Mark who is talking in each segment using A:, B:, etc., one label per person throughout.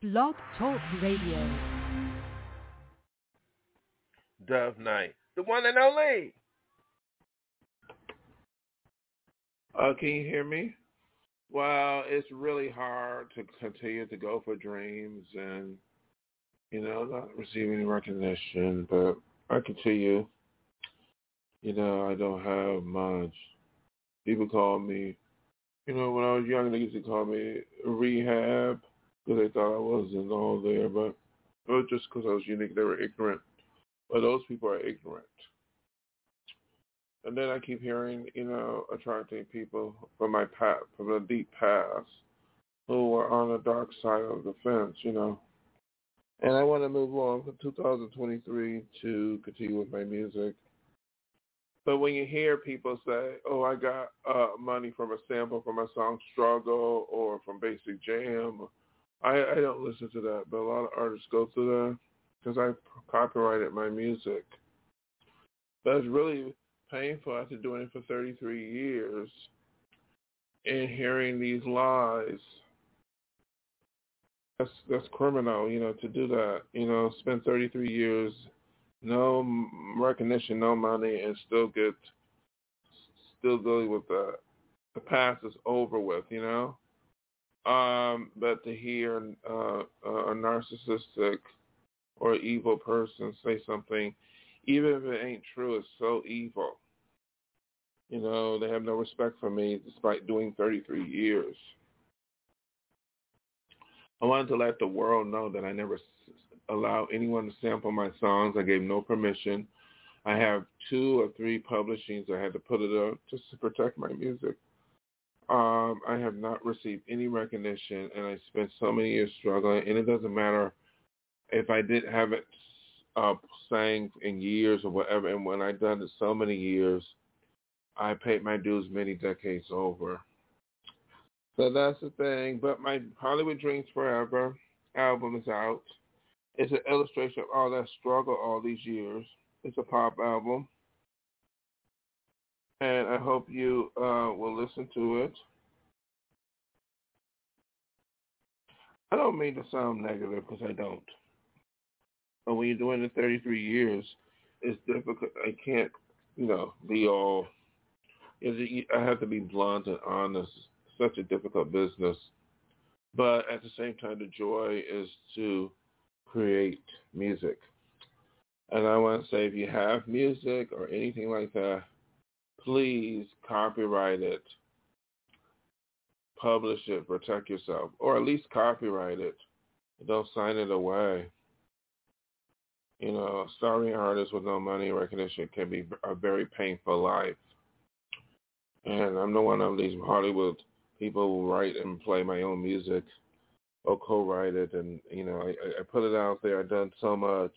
A: Blog Talk Radio.
B: Dove Night, the one and only. Can you hear me? Well, it's really hard to continue to go for dreams and, not receive any recognition, but I continue. I don't have much. People call me, when I was young, they used to call me rehab because they thought I wasn't all there, but it was just because I was unique, they were ignorant. But those people are ignorant. And then I keep hearing, attracting people from my past, from the deep past, who are on the dark side of the fence, And I want to move on from 2023 to continue with my music. But when you hear people say, oh, I got money from a sample from my song Struggle or from Basic Jam, I don't listen to that. But a lot of artists go through that because I copyrighted my music. But it's really painful after doing it for 33 years and hearing these lies. That's criminal, to do that. Spend 33 years, no recognition, no money, and still dealing with that. The past is over with, But to hear a narcissistic or evil person say something, even if it ain't true, it's so evil. They have no respect for me despite doing 33 years. I wanted to let the world know that I never allow anyone to sample my songs. I gave no permission. I have 2 or 3 publishings. I had to put it up just to protect my music. I have not received any recognition, and I spent so many years struggling, and it doesn't matter if I didn't have it sang in years or whatever, and when I've done it so many years, I paid my dues many decades over. So that's the thing. But my Hollywood Dreams Forever album is out. It's an illustration of all that struggle all these years. It's a pop album. And I hope you will listen to it. I don't mean to sound negative because I don't. But when you're doing it 33 years, it's difficult. I can't, be all... I have to be blunt and honest. Such a difficult business. But at the same time, the joy is to create music. And I want to say, if you have music or anything like that, please copyright it, publish it, protect yourself, or at least copyright it. Don't sign it away. Starving artists with no money or recognition can be a very painful life. And I'm not one of these Hollywood people who write and play my own music or co-write it. And, I put it out there. I've done so much.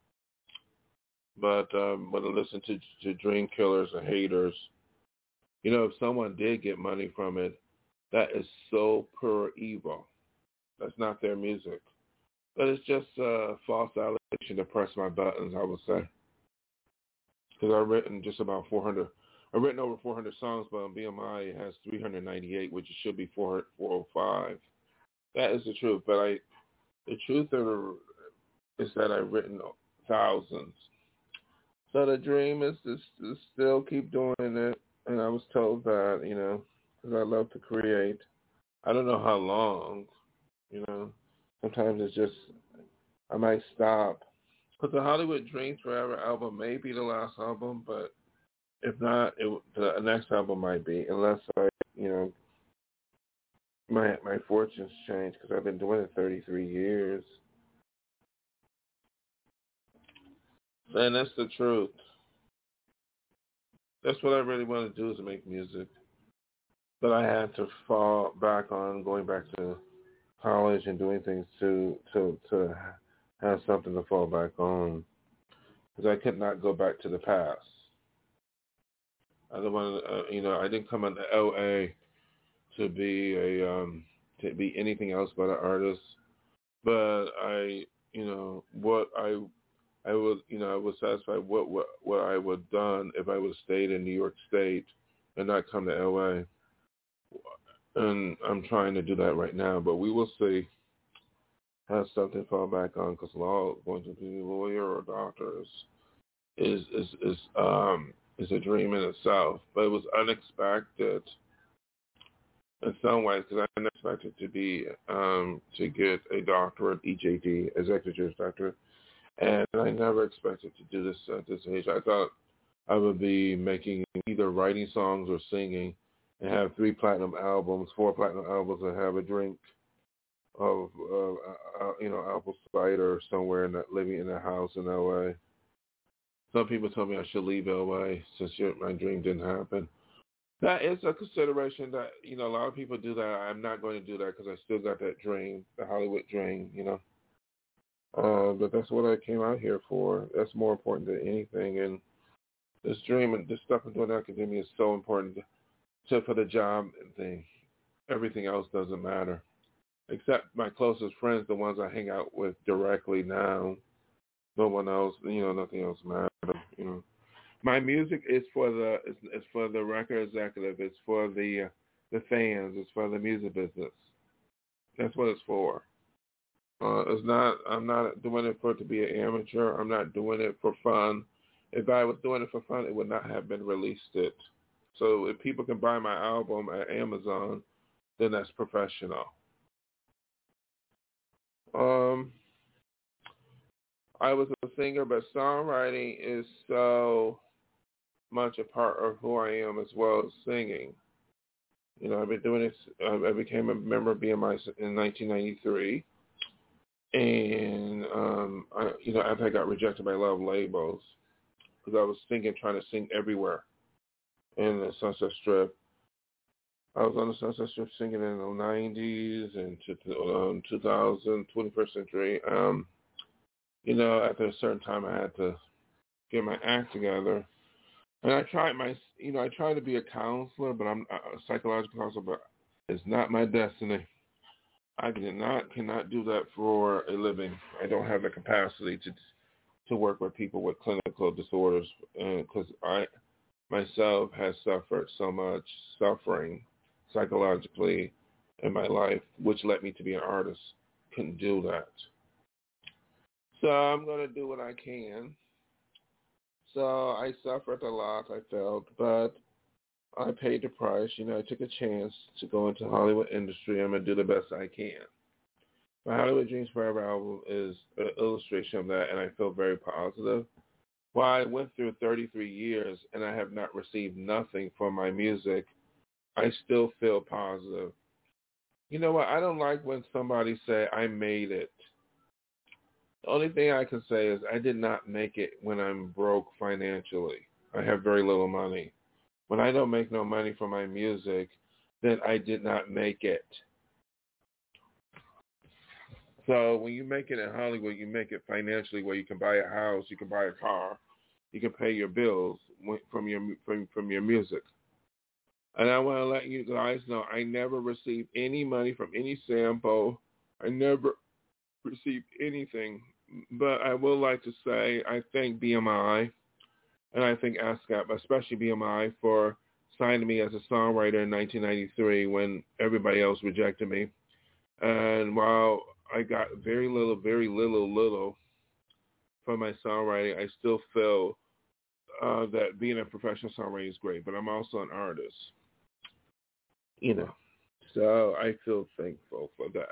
B: But when I listen to dream killers and haters, if someone did get money from it, that is so pure evil. That's not their music. But it's just a false allegation to press my buttons, I would say. Because I've written just about 400. I've written over 400 songs, but on BMI it has 398, which it should be 405. That is the truth. But the truth is that I've written thousands. So the dream is to still keep doing it. And I was told that, because I love to create. I don't know how long, Sometimes it's just, I might stop. But the Hollywood Dreams Forever album may be the last album, but if not, the next album might be, unless I, my fortunes change, because I've been doing it 33 years. And that's the truth. That's what I really want to do, is to make music. But I had to fall back on going back to college and doing things to have something to fall back on, because I could not go back to the past. I don't want to, I didn't come into LA to be anything else but an artist. But I was satisfied what I would have done if I would have stayed in New York State and not come to LA. And I'm trying to do that right now, but we will see. have something to fall back on, because law, going to be a lawyer or a doctor is a dream in itself. But it was unexpected in some ways, because I didn't expect it to be to get a doctorate, EJD, executive juris doctorate, and I never expected to do this at this age. I thought I would be making either writing songs or singing, and have 3 platinum albums, 4 platinum albums, and have a drink of apple cider somewhere, living in a house in LA. Some people told me I should leave LA since my dream didn't happen. That is a consideration that, a lot of people do that. I'm not going to do that because I still got that dream, the Hollywood dream, But that's what I came out here for. That's more important than anything. And this dream and this stuff I'm doing in academia is so important for the job thing. Everything else doesn't matter. Except my closest friends, the ones I hang out with directly now. No one else, nothing else matters, My music is for the record executive. It's for the fans. It's for the music business. That's what it's for. I'm not doing it for it to be an amateur. I'm not doing it for fun. If I was doing it for fun, it would not have been released it. So if people can buy my album at Amazon, then that's professional. I was a singer, but songwriting is so much a part of who I am as well as singing. I've been doing this. I became a member of BMI in 1993, and after I got rejected by a lot of labels because I was trying to sing everywhere in the Sunset Strip. I was on the Sunset Strip singing in the 90s and 2000, 21st century. After a certain time, I had to get my act together. And I tried I tried to be a counselor, but I'm a psychological counselor, but it's not my destiny. I cannot do that for a living. I don't have the capacity to work with people with clinical disorders, because I myself has suffered so much suffering psychologically in my life, which led me to be an artist. Couldn't do that. So I'm going to do what I can. So I suffered a lot, I felt, but I paid the price. I took a chance to go into the Hollywood industry. I'm going to do the best I can. My Hollywood Dreams Forever album is an illustration of that, and I feel very positive. While I went through 33 years and I have not received nothing for my music, I still feel positive. You know what? I don't like when somebody say, I made it. The only thing I can say is I did not make it when I'm broke financially. I have very little money. When I don't make no money for my music, then I did not make it. So when you make it in Hollywood, you make it financially where you can buy a house, you can buy a car, you can pay your bills from your music. And I want to let you guys know I never received any money from any sample. I never received anything. But I would like to say I thank BMI and I thank ASCAP, especially BMI, for signing me as a songwriter in 1993 when everybody else rejected me. And while I got very little from my songwriting, I still feel that being a professional songwriter is great. But I'm also an artist. So I feel thankful for that.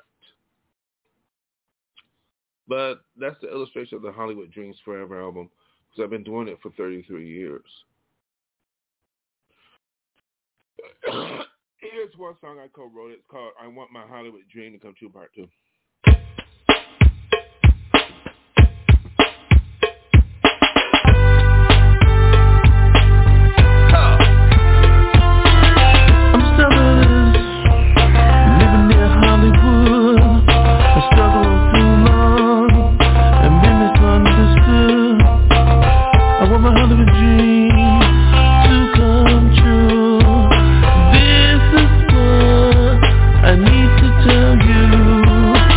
B: But that's the illustration of the Hollywood Dreams Forever album, because I've been doing it for 33 years. Here's one song I co-wrote. It's called I Want My Hollywood Dream to Come True, Part 2. I need to tell you.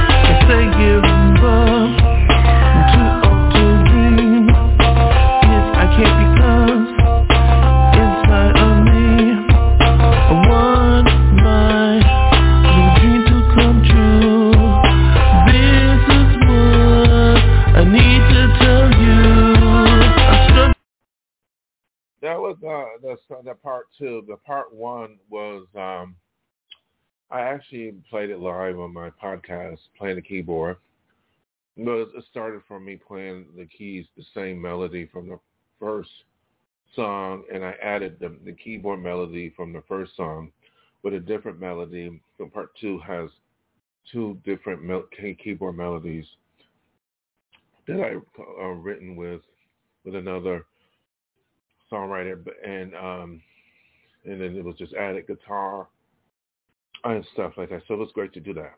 B: the part two. The part one was I actually played it live on my podcast, playing the keyboard. It started from me playing the keys, the same melody from the first song, and I added the keyboard melody from the first song with a different melody. So part two has two different keyboard melodies that I written with another songwriter, and then it was just added guitar and stuff like that. So it was great to do that.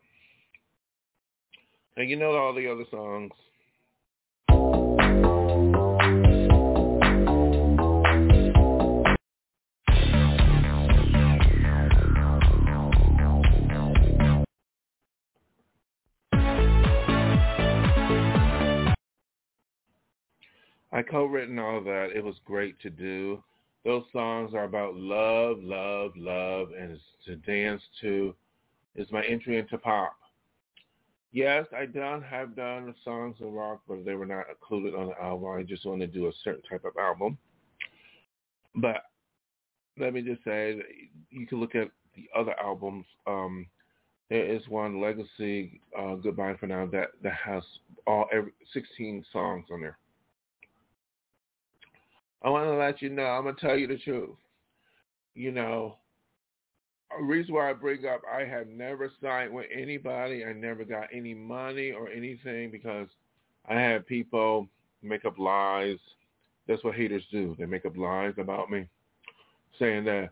B: And all the other songs. I co-written all that. It was great to do. Those songs are about love, love, love, and it's to dance to. It's my entry into pop. Yes, I have done songs of rock, but they were not included on the album. I just wanted to do a certain type of album. But let me just say, you can look at the other albums. There is one, Legacy, Goodbye for Now, that has 16 songs on there. I want to let you know, I'm going to tell you the truth. A reason why I bring up, I have never signed with anybody. I never got any money or anything because I had people make up lies. That's what haters do. They make up lies about me, saying that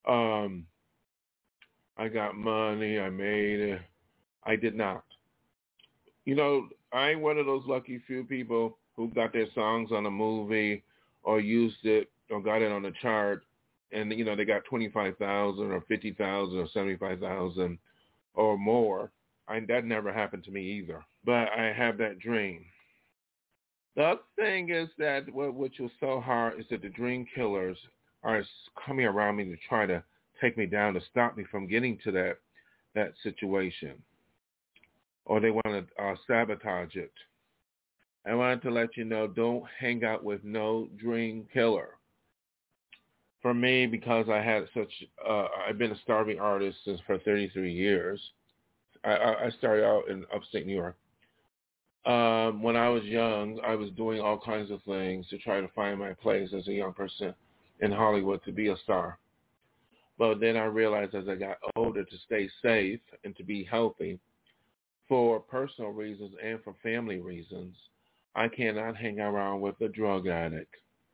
B: I got money, I made it. I did not. I ain't one of those lucky few people who got their songs on a movie or used it or got it on the chart. And, they got 25,000 or 50,000 or 75,000 or more. That never happened to me either. But I have that dream. The other thing is that which was so hard is that the dream killers are coming around me to try to take me down, to stop me from getting to that situation. Or they want to sabotage it. I wanted to let you know, don't hang out with no dream killer. For me, because I had I've been a starving artist for 33 years. I started out in upstate New York. When I was young, I was doing all kinds of things to try to find my place as a young person in Hollywood to be a star. But then I realized as I got older, to stay safe and to be healthy for personal reasons and for family reasons, I cannot hang around with a drug addict.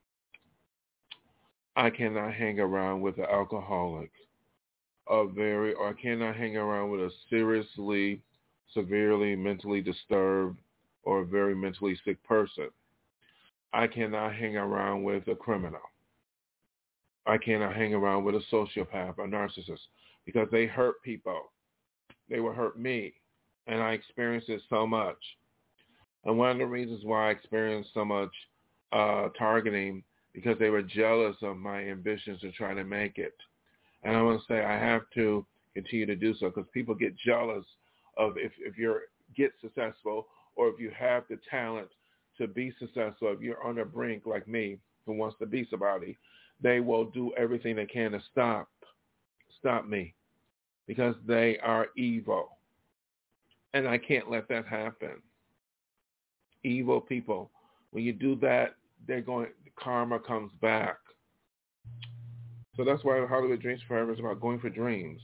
B: I cannot hang around with an alcoholic, or I cannot hang around with a seriously, severely mentally disturbed or very mentally sick person. I cannot hang around with a criminal. I cannot hang around with a sociopath or narcissist because they hurt people. They will hurt me, and I experienced it so much. And one of the reasons why I experienced so much targeting, because they were jealous of my ambitions to try to make it. And I want to say I have to continue to do so because people get jealous of if you get successful or if you have the talent to be successful. If you're on the brink like me who wants to be somebody, they will do everything they can to stop me because they are evil. And I can't let that happen. Evil people. When you do that, karma comes back. So that's why Hollywood Dreams Forever is about going for dreams.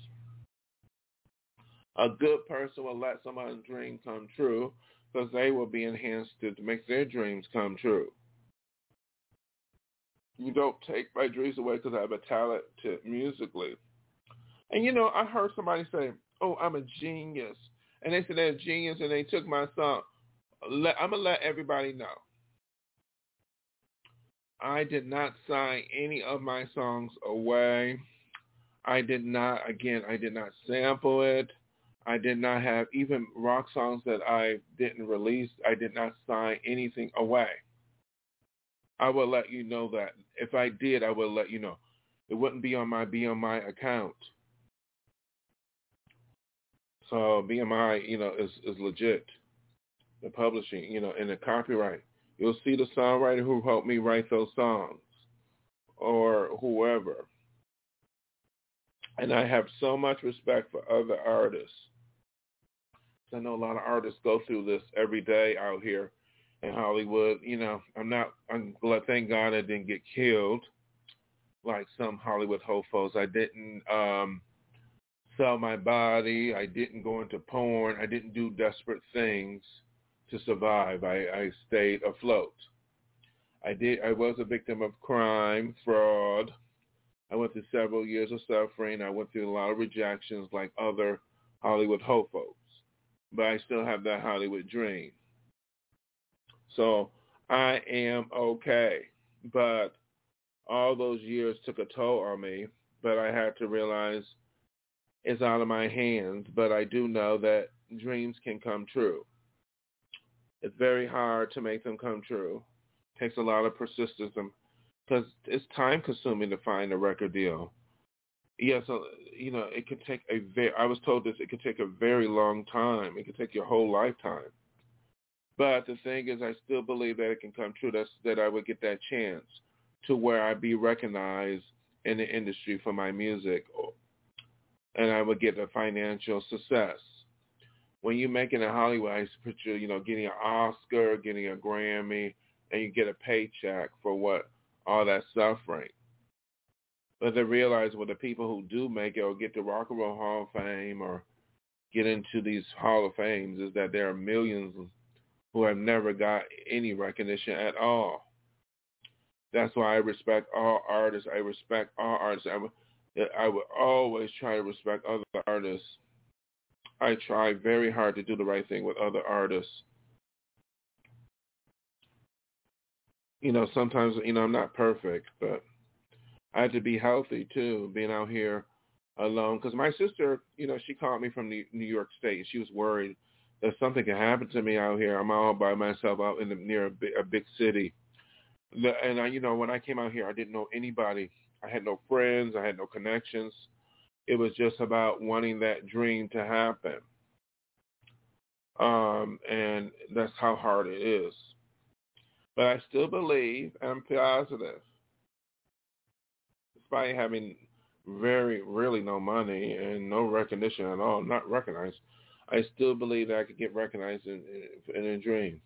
B: A good person will let someone's dream come true because they will be enhanced to make their dreams come true. You don't take my dreams away because I have a talent musically. And I heard somebody say, oh, I'm a genius. And they said they're a genius and they took my song. I'm going to let everybody know. I did not sign any of my songs away. I did not sample it. I did not have even rock songs that I didn't release. I did not sign anything away. I will let you know that. If I did, I will let you know. It wouldn't be on my account. So BMI, is legit. The publishing, and the copyright. You'll see the songwriter who helped me write those songs or whoever. And I have so much respect for other artists. I know a lot of artists go through this every day out here in Hollywood. You know, I'm glad, thank God I didn't get killed like some Hollywood hofos. I didn't sell my body. I didn't go into porn. I didn't do desperate things to survive. I stayed afloat. I was a victim of crime, fraud. I went through several years of suffering. I went through a lot of rejections like other Hollywood hofos. But I still have that Hollywood dream. So I am okay. But all those years took a toll on me. But I had to realize it's out of my hands. But I do know that dreams can come true. It's very hard to make them come true. It takes a lot of persistence because it's time consuming to find a record deal. Yes, you know, it could take I was told this, it could take a very long time. It could take your whole lifetime. But the thing is, I still believe that it can come true, that I would get that chance to where I'd be recognized in the industry for my music, and I would get a financial success. When you make it in Hollywood, I picture, you know, getting an Oscar, getting a Grammy, and you get a paycheck for all that suffering. But they realize the people who do make it or get to Rock and Roll Hall of Fame or get into these Hall of Fames is that there are millions who have never got any recognition at all. That's why I respect all artists. I respect all artists. I would always try to respect other artists. I try very hard to do the right thing with other artists. You know, sometimes, you know, I'm not perfect, but I had to be healthy, too, being out here alone. Because my sister, you know, she called me from New York State. She was worried that something could happen to me out here. I'm all by myself out near a big city. And, you know, when I came out here, I didn't know anybody. I had no friends. I had no connections. It was just about wanting that dream to happen. And that's how hard it is. But I still believe I'm positive. Despite having really no money and no recognition at all, not recognized, I still believe that I could get recognized in a dream.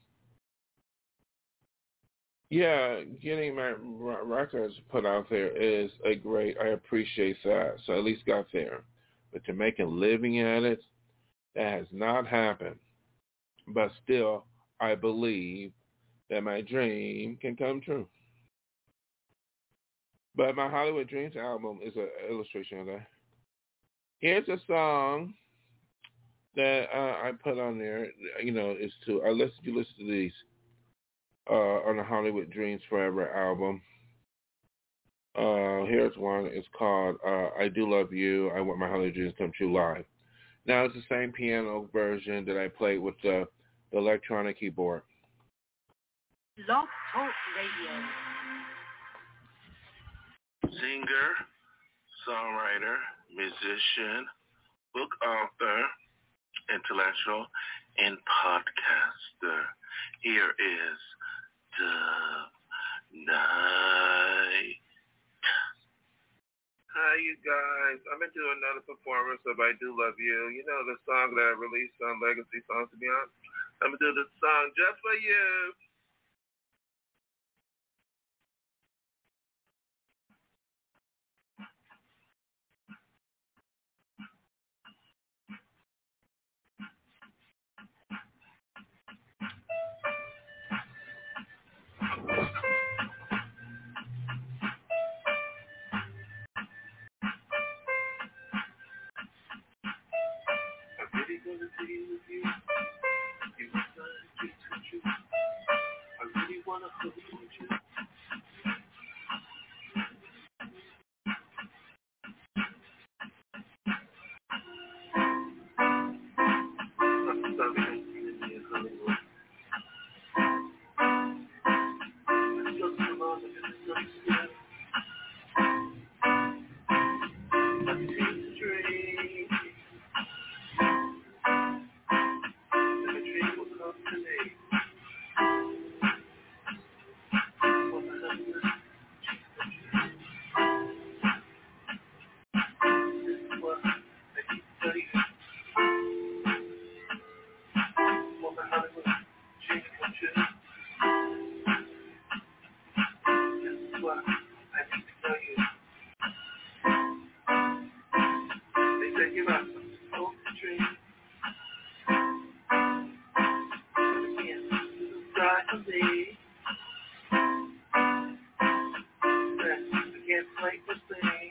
B: Yeah, getting my records put out there is I appreciate that. So I at least got there. But to make a living at it, that has not happened. But still, I believe that my dream can come true. But my Hollywood Dreams album is an illustration of that. Here's a song that I put on there. You know, is to you listen to these on the Hollywood Dreams Forever album. Here's one. It's called "I Do Love You." I Want My Hollywood Dreams Come True live. Now it's the same piano version that I played with the electronic keyboard.
A: Blog Talk Radio.
B: Singer, songwriter, musician, book author, intellectual, and podcaster. Here is Dub Night. Hi, you guys. I'm going to do another performance of I Do Love You. You know the song that I released on Legacy Songs to Beyond? I'm going to do this song just for you. I'm really gonna be with you. You must not get to you. I really wanna hold you. I'm sorry, I'm in Hollywood. I'm just a moment in the sunset. I see the dream. And the dream will come to me. try to be. I can't wait to see.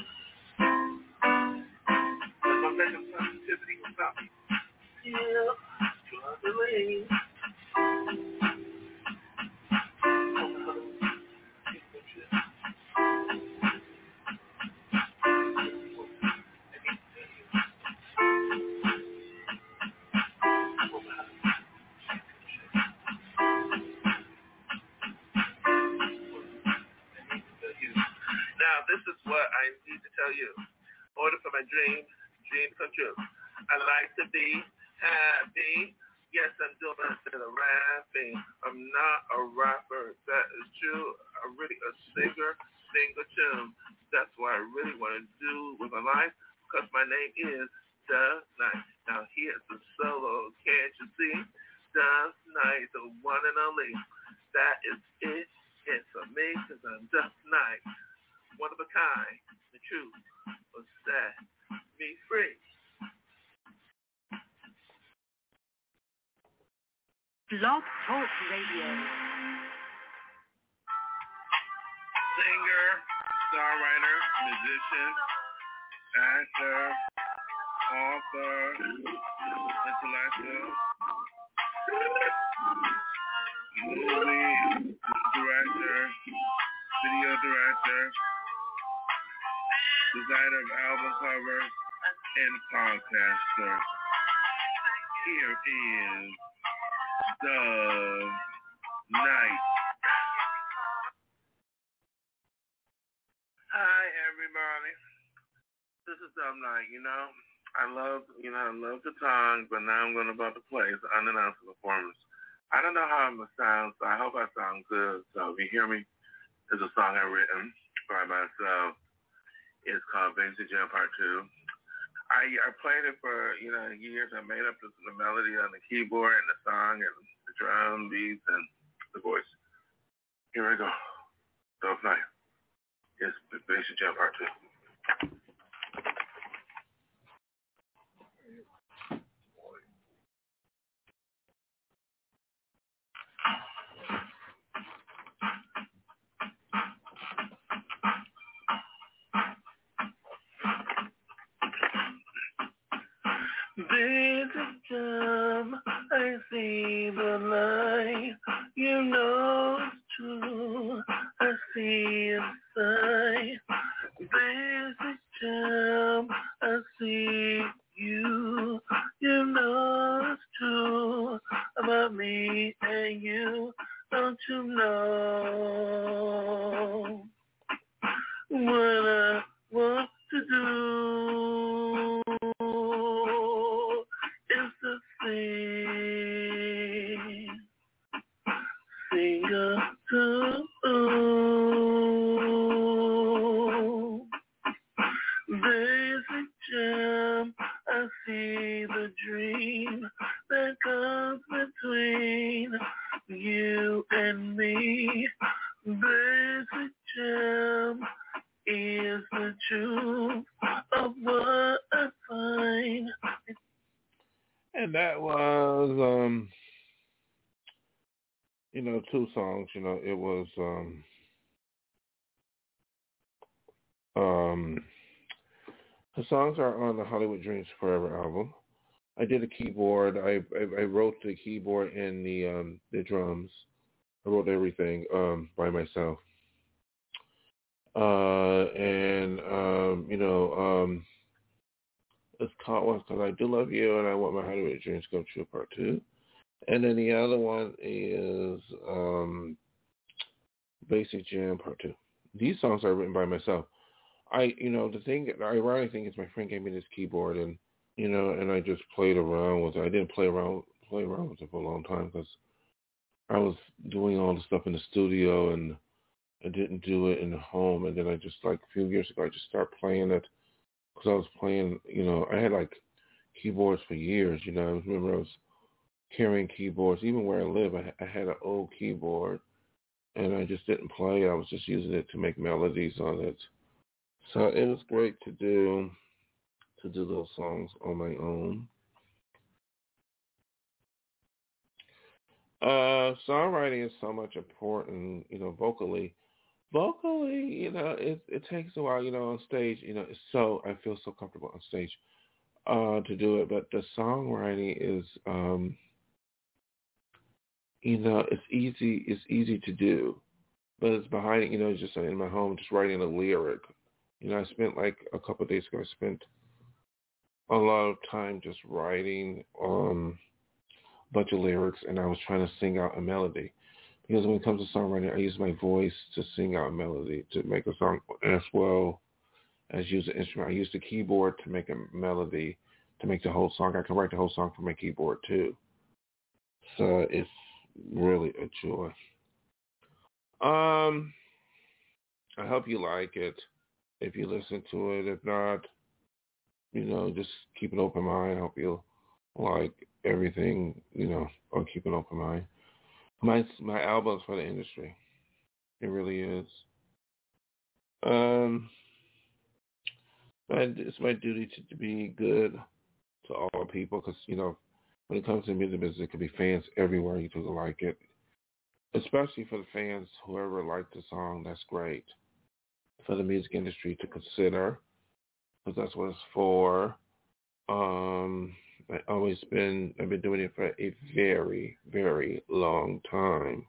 B: But my mental sensitivity will stop me. Yeah, try to leave. Now, this is what I need to tell you. In order for my dream come true, I like to be happy. Yes, I'm doing a bit of rapping. I'm not a rapper. That is true. I'm really a singer, sing a tune. That's what I really want to do with my life because my name is The Night. Now, here's the solo. Can't you see? The Night, the one and only. That is it. It's for me because I'm The Night. One of a kind. The truth will set me free.
A: Blog Talk Radio.
B: Singer, songwriter, musician, actor, author, intellectual, movie director, video director, designer of album covers, and podcaster. Here is The Night. Hi everybody. This is The Night. I love the song, but now I'm about to play the unannounced performance. I don't know how I'm gonna sound, so I hope I sound good. So if you hear me, it's a song I've written by myself. It's called Basic Jam Part 2. I played it for, years. I made up the melody on the keyboard and the song and the drum beats and the voice. Here we go. So it's nice. It's Basic Jam Part 2. Basic jam, I see the light. You know it's true. I see inside. Basic jam, I see you. You know it's true about me and you. Don't you know what I want to do? Is the sing a tune. Basic jam, I see the dream that comes between you and me. Basic jam is the truth of what I find. And that was, two songs. It was, the songs are on the Hollywood Dreams Forever album. I did a keyboard. I wrote the keyboard and the drums. I wrote everything by myself. It's called Because I Do Love You and I Want My Hollywood Dreams Come True Part 2. And then the other one is Basic Jam Part 2. These songs are written by myself. The ironic thing is my friend gave me this keyboard and I just played around with it. I didn't play around with it for a long time because I was doing all the stuff in the studio and I didn't do it in the home. And then I just, a few years ago, I just started playing it because I was playing, I had, keyboards for years, I remember I was carrying keyboards. Even where I live, I had an old keyboard, and I just didn't play it. I was just using it to make melodies on it. So it was great to do those songs on my own. Songwriting is so much important, vocally. Vocally, it takes a while, on stage, I feel so comfortable on stage to do it, but the songwriting is it's easy to do. But it's behind it, just in my home, just writing a lyric. I spent like a couple of days ago, I spent a lot of time just writing a bunch of lyrics, and I was trying to sing out a melody. Because when it comes to songwriting, I use my voice to sing out a melody, to make a song as well as use an instrument. I use the keyboard to make a melody, to make the whole song. I can write the whole song from my keyboard too. So it's really a joy. I hope you like it if you listen to it. If not, just keep an open mind. I hope you'll like everything, or keep an open mind. My album's for the industry. It really is. It's my duty to be good to all people because, when it comes to music business, it could be fans everywhere. You could like it. Especially for the fans, whoever liked the song, that's great. For the music industry to consider, because that's what it's for. I've been doing it for a very, very long time.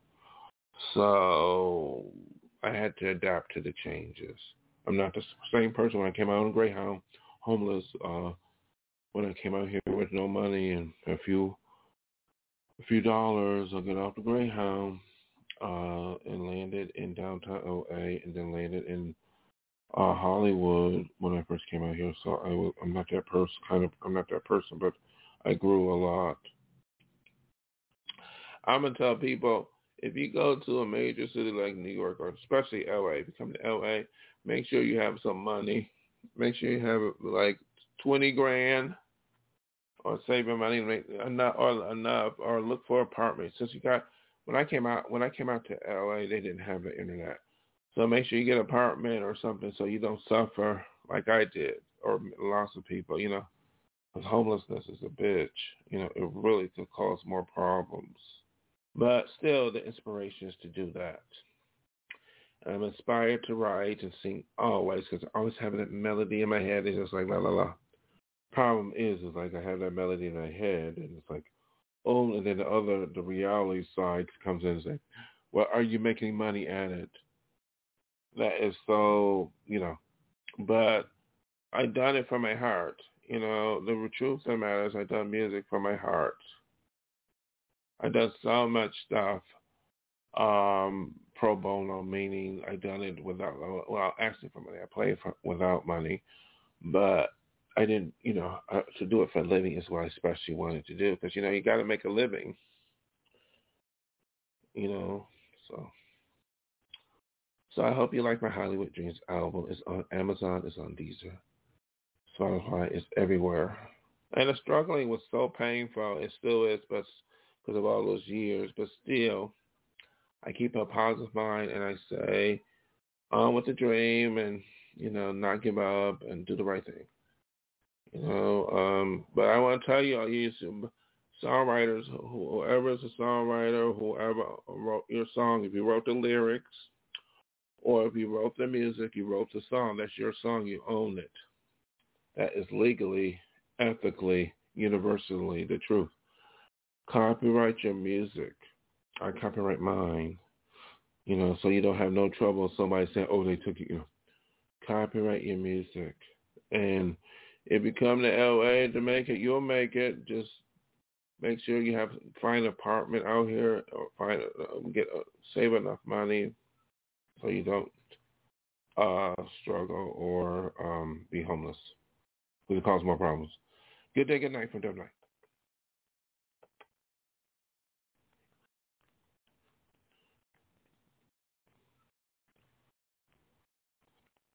B: So I had to adapt to the changes. I'm not the same person when I came out on Greyhound, homeless, when I came out here with no money and a few dollars. I got off the Greyhound and landed in downtown LA, and then landed in Hollywood when I first came out here. So I'm not that person. I'm not that person, but I grew a lot. I'm gonna tell people, if you go to a major city like New York, or especially LA, if you come to LA, make sure you have some money. Make sure you have like 20 grand, or save your money, make enough, or look for apartments. Since when I came out to LA, they didn't have the internet. So make sure you get an apartment or something so you don't suffer like I did, or lots of people, because homelessness is a bitch. It really could cause more problems. But still, the inspiration is to do that. I'm inspired to write and sing always, because I always have that melody in my head. It's just like la la la. Problem is like I have that melody in my head, and it's like, oh, and then the reality side comes in and says, well, are you making money at it? That is so, but I done it from my heart. The truth of the matter is I done music from my heart. I done so much stuff pro bono, meaning I done it without asking for money. I played without money, but I didn't, to do it for a living is what I especially wanted to do, because, you got to make a living, So I hope you like my Hollywood Dreams album. It's on Amazon, it's on Deezer, Spotify, it's everywhere. And the struggling was so painful. It still is, but because of all those years. But still, I keep a positive mind, and I say, on with the dream, and, not give up and do the right thing. But I want to tell you, songwriters, whoever is a songwriter, whoever wrote your song, if you wrote the lyrics, or if you wrote the music, you wrote the song, that's your song, you own it. That is legally, ethically, universally the truth. Copyright your music. I copyright mine. So you don't have no trouble somebody saying, oh, they took you. Copyright your music. And if you come to LA to make it, you'll make it. Just make sure you find an apartment out here, or save enough money so you don't struggle or be homeless, because it causes more problems. Good day, good night from Dub Night.